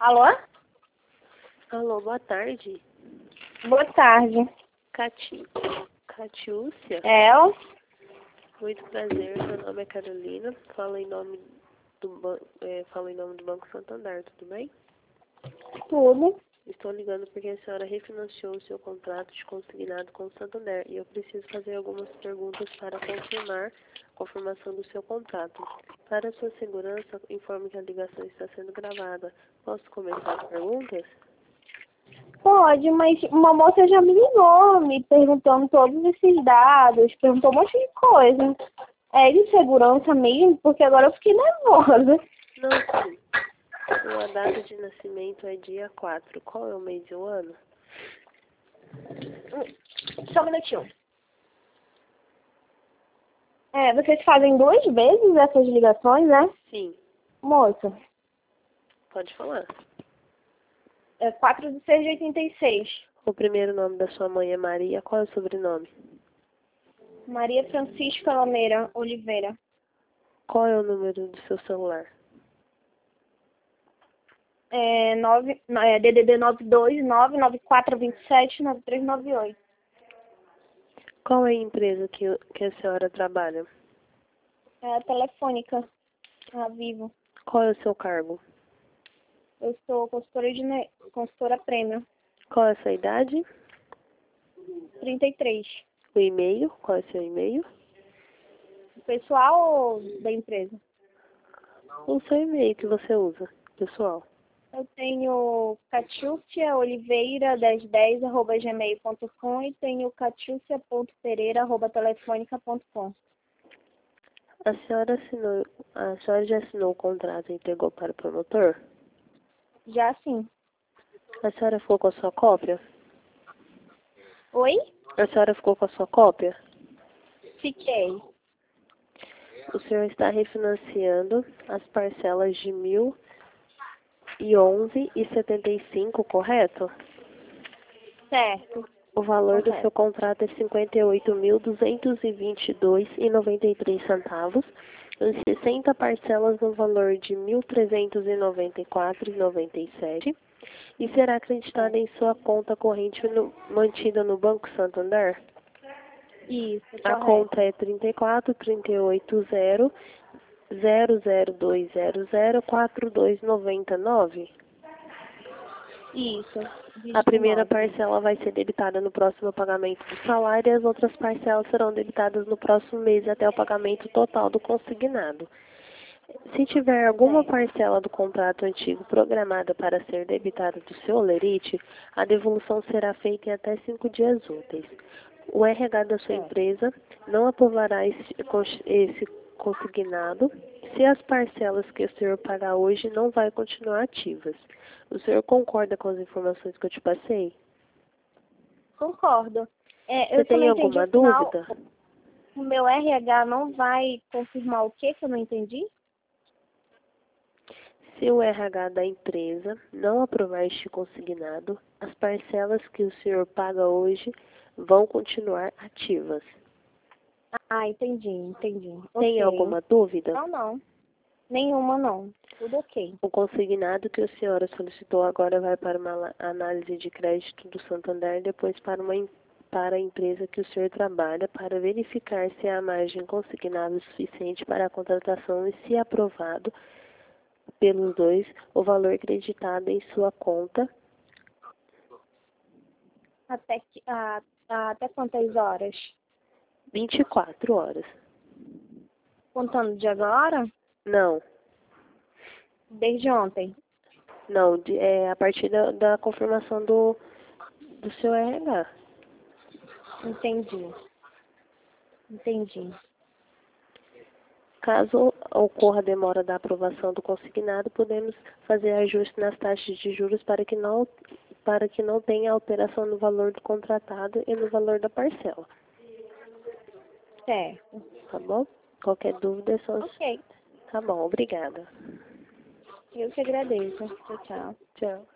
Alô? Alô, boa tarde. Boa tarde. Catiúcia? Muito prazer, meu nome é Carolina. Falo em nome do Banco Santander, tudo bem? Tudo. Estou ligando porque a senhora refinanciou o seu contrato de consignado com o Santander e eu preciso fazer algumas perguntas para confirmar a confirmação do seu contrato. Para sua segurança, informe que a ligação está sendo gravada. Posso começar as perguntas? Pode, mas uma moça já me ligou, me perguntando todos esses dados, perguntou um monte de coisa. É de segurança mesmo, porque agora eu fiquei nervosa. Não, sim. Sua data de nascimento é dia 4. Qual é o mês e o ano? Só um minutinho. Vocês fazem 2 vezes essas ligações, né? Sim. Moça, Pode falar. é 4/6/86. O primeiro nome da sua mãe é Maria. Qual é o sobrenome? Maria Francisca Lameira Oliveira. Qual é o número do seu celular? DDD 92994279398. Qual é a empresa que a senhora trabalha? É a Telefônica, a Vivo. Qual é o seu cargo? Eu sou consultora prêmio. Qual é a sua idade? 33. O e-mail? Qual é o seu e-mail? Pessoal ou da empresa? O seu e-mail que você usa, pessoal. Eu tenho catiúciaoliveira1010@gmail.com e tenho catiúcia.pereira@telefonica.com. A senhora já assinou o contrato e entregou para o promotor? Já sim. A senhora ficou com a sua cópia? Oi? A senhora ficou com a sua cópia? Fiquei. O senhor está refinanciando as parcelas de 1.011,75, correto? Certo. O valor do Correto. seu contrato é R$ 58.222,93 em 60 parcelas no valor de R$ 1.394,97 e será acreditada em sua conta corrente mantida no Banco Santander. Isso, A correto. conta é 34.380.002004299. Isso. A primeira 29. parcela vai ser debitada no próximo pagamento do salário e as outras parcelas serão debitadas no próximo mês até o pagamento total do consignado. Se tiver alguma parcela do contrato antigo programada para ser debitada do seu holerite, a devolução será feita em até 5 dias úteis. O RH da sua empresa não aprovará esse consignado se as parcelas que o senhor pagar hoje não vai continuar ativas. O senhor concorda com as informações que eu te passei? Concordo. Você tem alguma dúvida? O meu RH não vai confirmar o que eu não entendi? Se o RH da empresa não aprovar este consignado, as parcelas que o senhor paga hoje vão continuar ativas. Ah, entendi. Tem Ok. alguma dúvida? Não. Nenhuma não. Tudo ok. O consignado que a senhora solicitou agora vai para uma análise de crédito do Santander e depois para a empresa que o senhor trabalha para verificar se há margem consignada suficiente para a contratação e, se aprovado pelos dois, o valor creditado em sua conta. Até quantas horas? 24 horas. Contando de agora? Não. Desde ontem. Não, a partir da confirmação do seu RH. Entendi. Caso ocorra demora da aprovação do consignado, podemos fazer ajuste nas taxas de juros para que não tenha alteração no valor do contratado e no valor da parcela. Certo. Tá bom? Qualquer dúvida é só... Ok. Tá bom, obrigada. Eu que agradeço. Tchau. Tchau.